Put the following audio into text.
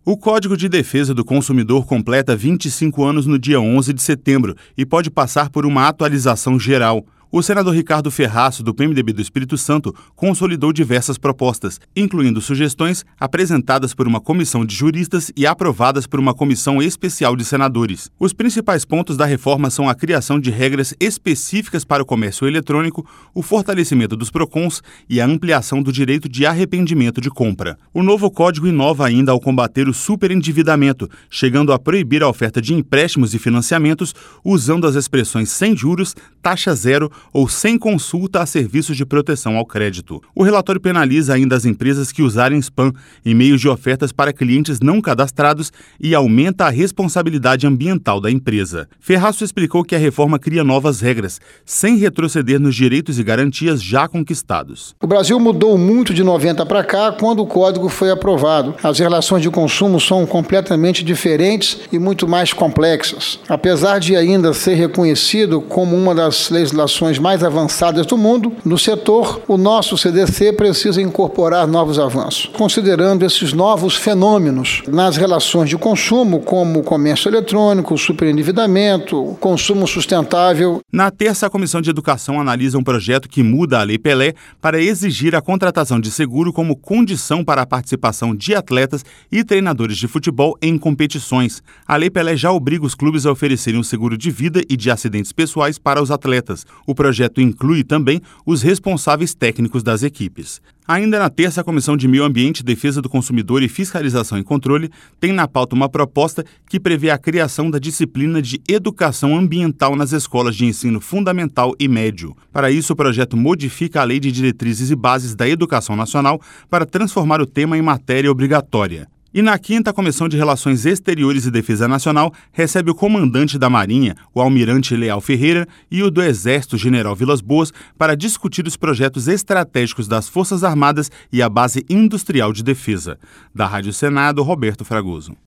O Código de Defesa do Consumidor completa 25 anos no dia 11 de setembro e pode passar por uma atualização geral. O senador Ricardo Ferraço, do PMDB do Espírito Santo, consolidou diversas propostas, incluindo sugestões apresentadas por uma comissão de juristas e aprovadas por uma comissão especial de senadores. Os principais pontos da reforma são a criação de regras específicas para o comércio eletrônico, o fortalecimento dos PROCONs e a ampliação do direito de arrependimento de compra. O novo código inova ainda ao combater o superendividamento, chegando a proibir a oferta de empréstimos e financiamentos usando as expressões sem juros, taxa zero ou sem consulta a serviços de proteção ao crédito. O relatório penaliza ainda as empresas que usarem spam e meios de ofertas para clientes não cadastrados e aumenta a responsabilidade ambiental da empresa. Ferraço explicou que a reforma cria novas regras, sem retroceder nos direitos e garantias já conquistados. O Brasil mudou muito de 90 para cá quando o código foi aprovado. As relações de consumo são completamente diferentes e muito mais complexas. Apesar de ainda ser reconhecido como uma das legislações mais avançadas do mundo, no setor, o nosso CDC precisa incorporar novos avanços, considerando esses novos fenômenos nas relações de consumo, como o comércio eletrônico, o superendividamento, o consumo sustentável. Na terça, a Comissão de Educação analisa um projeto que muda a Lei Pelé para exigir a contratação de seguro como condição para a participação de atletas e treinadores de futebol em competições. A Lei Pelé já obriga os clubes a oferecerem um seguro de vida e de acidentes pessoais para os atletas. O projeto inclui também os responsáveis técnicos das equipes. Ainda na terça, a Comissão de Meio Ambiente, Defesa do Consumidor e Fiscalização e Controle tem na pauta uma proposta que prevê a criação da disciplina de Educação Ambiental nas escolas de ensino fundamental e médio. Para isso, o projeto modifica a Lei de Diretrizes e Bases da Educação Nacional para transformar o tema em matéria obrigatória. E na quinta, a Comissão de Relações Exteriores e Defesa Nacional recebe o comandante da Marinha, o almirante Leal Ferreira, e o do Exército, general Vilas Boas, para discutir os projetos estratégicos das Forças Armadas e a Base Industrial de Defesa. Da Rádio Senado, Roberto Fragoso.